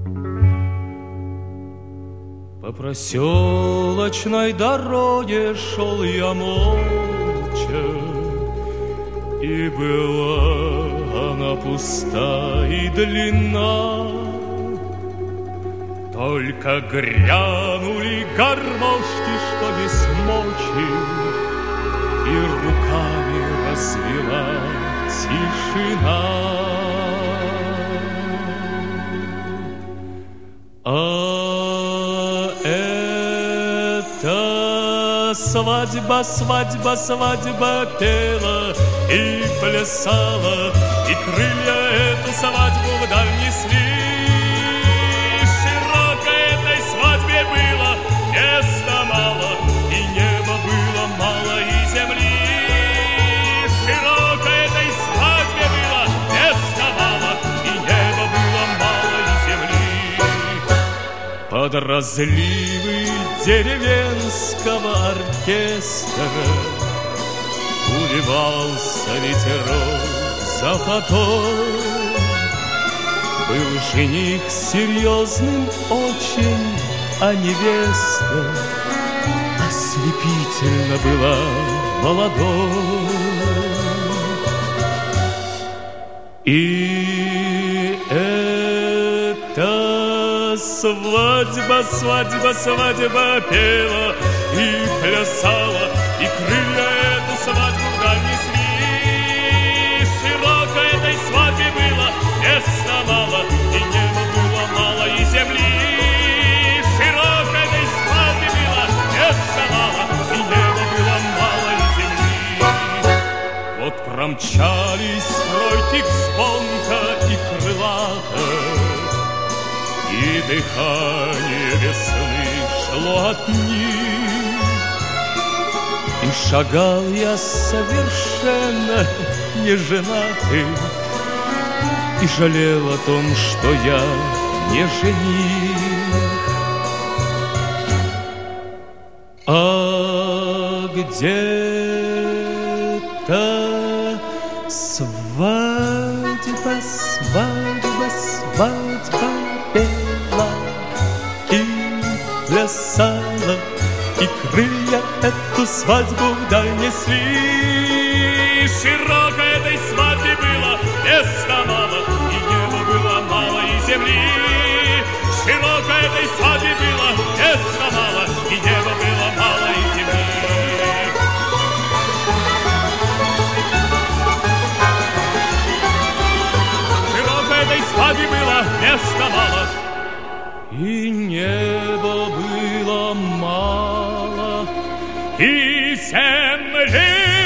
По проселочной дороге шел я молча, и была она пуста и длинна. Только грянули гармошки, что есть мочи, и руками развела тишина. Свадьба, свадьба, свадьба пела и плясала, и крылья эту свадьбу вдаль несли. Широко этой свадьбе было места мало, и неба было мало, и земли. Широко этой свадьбе было места мало, и неба было мало, и земли. Под разливы деревенского оркестра улыбался ветерок за поток. Был жених серьезным очень, а невеста ослепительно была молодой. И это свадьба, свадьба, свадьба пела и плясала, и крылья эту свадьбу вдаль несли. Широко этой свадьбе было места мало, и неба было мало, и земли. Широко этой свадьбе было места мало, и неба было мало, и земли. Вот промчались тройки звонко и крылато, и дыхание весны шло от них. И шагал я совершенно неженатый, и жалел о том, что я не жених. А где-то свадьба, свадьба, свадьба пела и плясала, и крылья эту свадьбу вдаль несли. Широко этой свадьбе было места мало, и неба было мало, и земли. Широко этой свадьбе было места мало, и неба было мало, и земли. Широко этой свадьбе было места мало, и неба было мало, и земли.